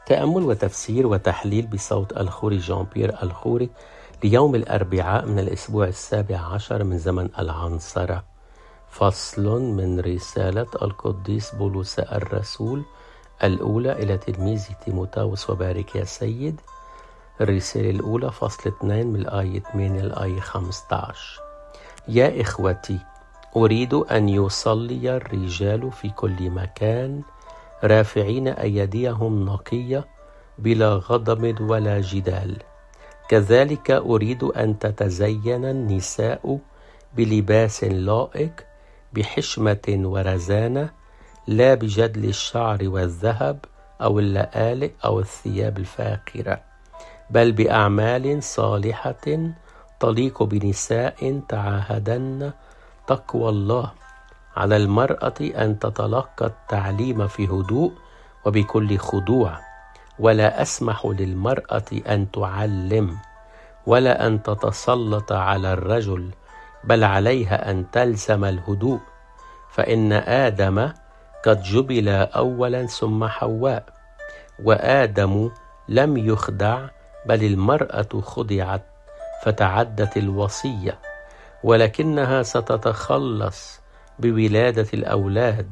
تأمل وتفسير وتحليل بصوت الخوري جان بيير الخوري ليوم الأربعاء من الأسبوع 17 من زمن العنصرة. فصل من رسالة القديس بولس الرسول الأولى إلى تلميذ تيموثاوس وبارك يا سيد. الرسالة الأولى فصل 2 من الآية 8 للآية 15. يا إخوتي، أريد أن يصلي الرجال في كل مكان رافعين أيديهم نقية بلا غضب ولا جدال. كذلك أريد أن تتزين النساء بلباس لائق بحشمة ورزانة، لا بجدل الشعر والذهب أو اللآلئ أو الثياب الفاخرة، بل بأعمال صالحة تليق بنساء تعاهدن تقوى الله. على المرأة أن تتلقى التعليم في هدوء وبكل خضوع، ولا أسمح للمرأة أن تعلم ولا أن تتسلط على الرجل، بل عليها أن تلزم الهدوء، فإن آدم قد جبل أولا ثم حواء، وآدم لم يخدع بل المرأة خدعت فتعدت الوصية، ولكنها ستتخلص بولادة الأولاد،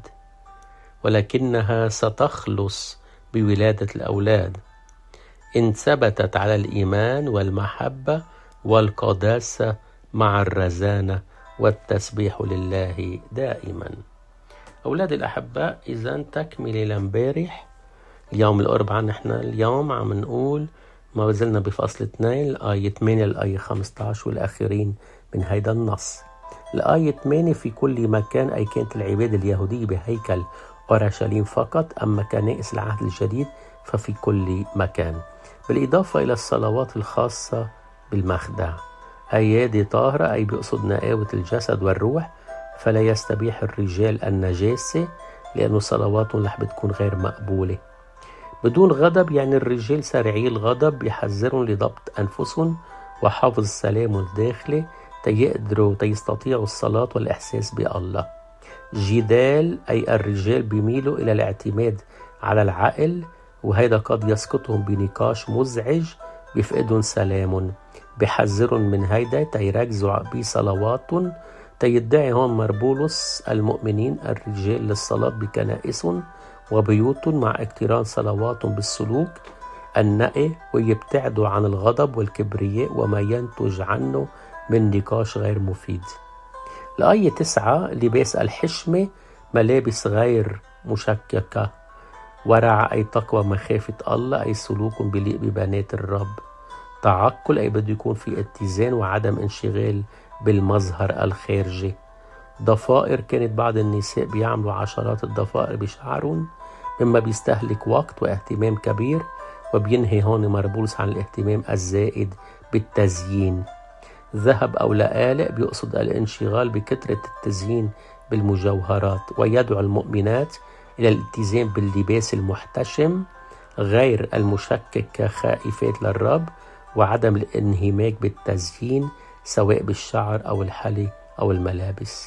ستخلص بولادة الأولاد إن ثبتت على الإيمان والمحبة والقداسة مع الرزانة والتسبيح لله دائما. أولاد الأحباء، إذن تكمل لامبارح اليوم الأربعاء، نحن اليوم عم نقول ما زلنا بفصل 2 الآية 8 الآية 15 والأخيرين من هيدا النص. الآية 8 في كل مكان، أي كانت العبادة اليهودية بهيكل أورشليم فقط، أما كنائس العهد الجديد ففي كل مكان، بالإضافة إلى الصلوات الخاصة بالمخدع. أيادي طاهرة، أي بيقصد نقاوة الجسد والروح، فلا يستبيح الرجال النجاسة لأنه صلواتهم رح بتكون غير مقبولة. بدون غضب، يعني الرجال سريعي الغضب، بيحذرون لضبط أنفسهم وحفظ السلام الداخلي تيستطيعوا الصلاة والإحساس بالله. جدال، أي الرجال بيميلوا إلى الاعتماد على العقل، وهذا قد يسقطهم بنقاش مزعج بيفقدون سلامهم. بيحذرون من هيدا تيركزوا بصلواتهم. تيدعي هون مربولس المؤمنين الرجال للصلاة بكنائسهم وبيوتهم مع اقتران صلواتهم بالسلوك النقي، ويبتعدوا عن الغضب والكبرياء وما ينتج عنه من نقاش غير مفيد. الآية 9 لباس الحشمة، ملابس غير مشككة، ورع أي تقوى مخافة الله، أي سلوك بليق ببنات الرب. تعقل، أي بده يكون في اتزان وعدم انشغال بالمظهر الخارجي. ضفائر، كانت بعض النساء بيعملوا عشرات الضفائر بشعرهم، مما بيستهلك وقت واهتمام كبير، وبينهي هون مربولس عن الاهتمام الزائد بالتزيين. ذهب أو لآلئ بيقصد الانشغال بكثرة التزيين بالمجوهرات، ويدعو المؤمنات إلى الالتزام باللباس المحتشم غير المشكك كخائفات للرب، وعدم الانهماك بالتزيين سواء بالشعر أو الحلي أو الملابس.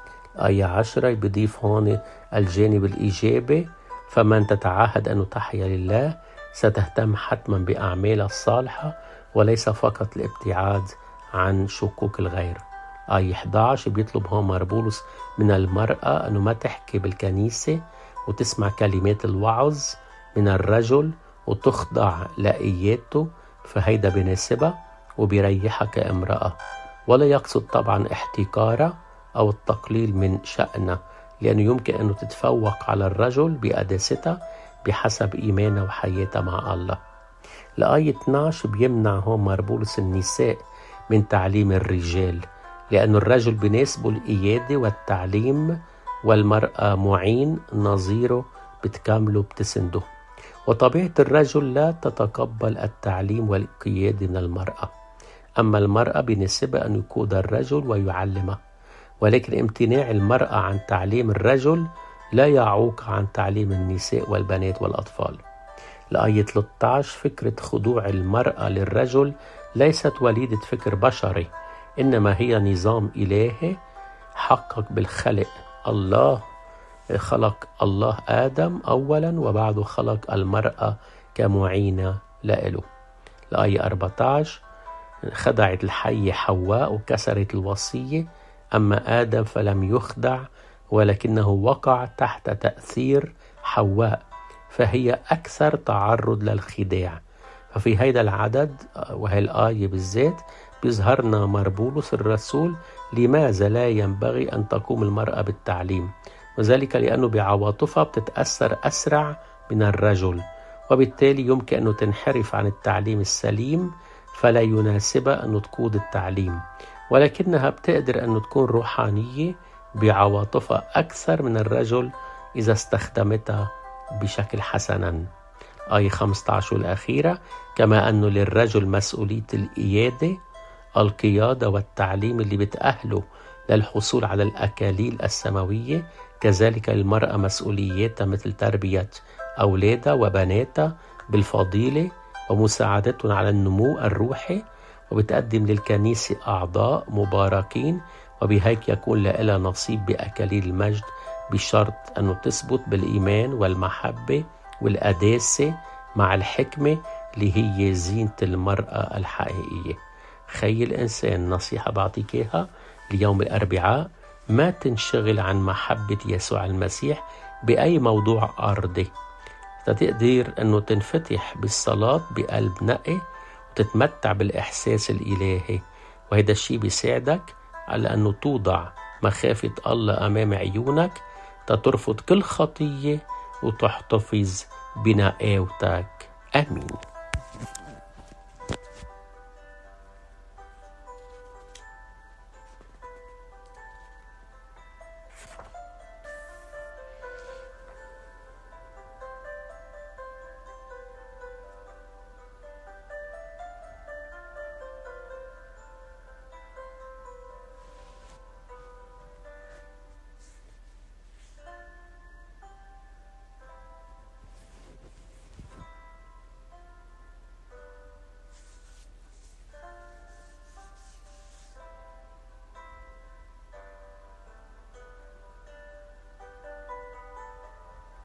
آية 10 بيضيف هون الجانب الإيجابي، فمن تتعهد أن تحيا لله ستهتم حتما بأعمالها الصالحة، وليس فقط الابتعاد عن شكوك الغير. آية 11 بيطلب هون مربولس من المرأة أنه ما تحكي بالكنيسة وتسمع كلمات الوعظ من الرجل وتخضع لآياته، فهيدا بناسبها وبيريحها كامرأة، ولا يقصد طبعا احتكارها أو التقليل من شأنها، لأنه يمكن أنه تتفوق على الرجل بقداستها بحسب إيمانها وحياتها مع الله. الآية 12 بيمنع هون مربولس النساء من تعليم الرجال، لأن الرجل بناسبه القيادة والتعليم، والمرأة معين نظيره بتكامله بتسنده. وطبيعة الرجل لا تتقبل التعليم والقيادة من المرأة، أما المرأة بنسبة أن يقود الرجل ويعلمه، ولكن امتناع المرأة عن تعليم الرجل لا يعوق عن تعليم النساء والبنات والأطفال. الآية 13 فكرة خضوع المرأة للرجل ليست وليدة فكر بشري، إنما هي نظام إلهي حقق بالخلق. الله خلق آدم أولا، وبعده خلق المرأة كمعينة له. الآية 14: خدعت الحية حواء وكسرت الوصية، أما آدم فلم يخدع ولكنه وقع تحت تأثير حواء، فهي أكثر تعرض للخداع. ففي هذا العدد وهي الآية بالذات بيظهرنا بولس الرسول لماذا لا ينبغي أن تقوم المرأة بالتعليم، وذلك لأنه بعواطفها بتتأثر أسرع من الرجل، وبالتالي يمكن أن تنحرف عن التعليم السليم، فلا يناسبها أن تقود التعليم، ولكنها بتقدر أن تكون روحانية بعواطفها أكثر من الرجل إذا استخدمتها بشكل حسنا. آية 15 الأخيرة: كما أنه للرجل مسؤولية القيادة والتعليم اللي بتأهله للحصول على الأكاليل السماوية، كذلك للمرأة مسؤولياتها مثل تربية أولادها وبناتها بالفضيلة ومساعدتهم على النمو الروحي، وبتقدم للكنيسة أعضاء مباركين، وبهيك يكون لها نصيب بأكاليل المجد، بشرط أنه تثبت بالإيمان والمحبة والقداسة مع الحكمة اللي هي زينة المرأة الحقيقية. خي الإنسان، نصيحة بعطيك إياها اليوم الأربعاء: ما تنشغل عن محبة يسوع المسيح بأي موضوع أرضي، تقدر أنه تنفتح بالصلاة بقلب نقي وتتمتع بالإحساس الإلهي، وهذا الشيء بيساعدك على أنه توضع مخافة الله أمام عيونك، ترفض كل خطية وتحتفظ بنقاوتك. آمين.